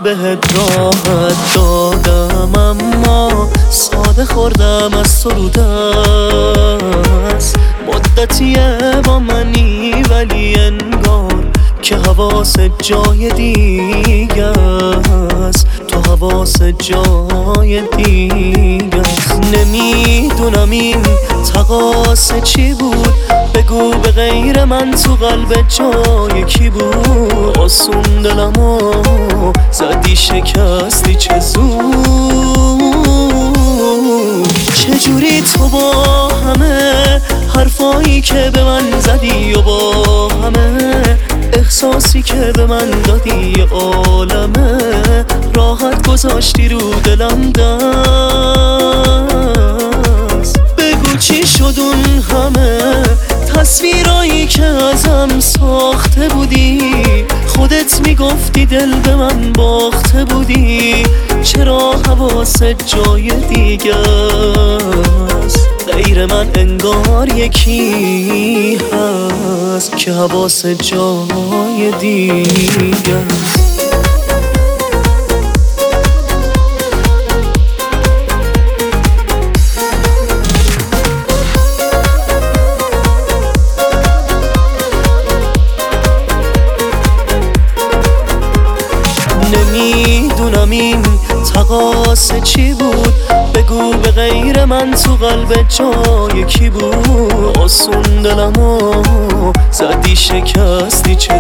بهت راحت دادم، اما ساده خوردم از تو رو دست. مدتیه با منی ولی انگار که حواست جای دیگه است، تو حواست جای دیگه است. نمیدونم این تقاصه چی بود، بگو به غیر من تو قلب جای کی بود. آسون دلمو زدی شکستی چه زود. چجوری تو با همه حرفایی که به من زدی و با همه احساسی که به من دادی عالمه راحت گذاشتی رو دلم دست. بگو چی شد اون همه تصویرایی که ازم ساخته بودی، خودت میگفتی دل به من باخته بودی. چرا حواست جای دیگه است، غیر من انگار یکی هست که حواست جای دیگه است. نمیدونم این تقاصه چی بود، بگو به غیر من تو قلب جای کی بود. آسون دلمو زدی شکستی چه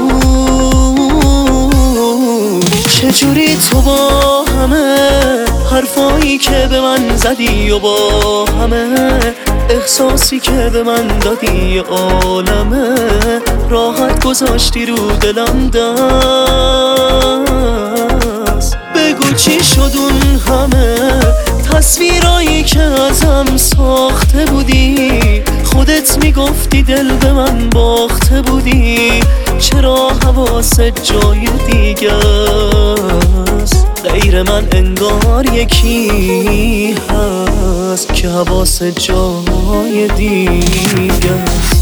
زود. چجوری تو با همه حرفایی که به من زدی و با همه احساسی که به من دادی عالمه راحت گذاشتی رو دلم دست. بگو چی شد اون همه تصویرایی که ازم ساخته بودی، خودت میگفتی دل به من باخته بودی. چرا حواست جای دیگه است، غیر من انگار یکی هست که حواست جای دیگه است.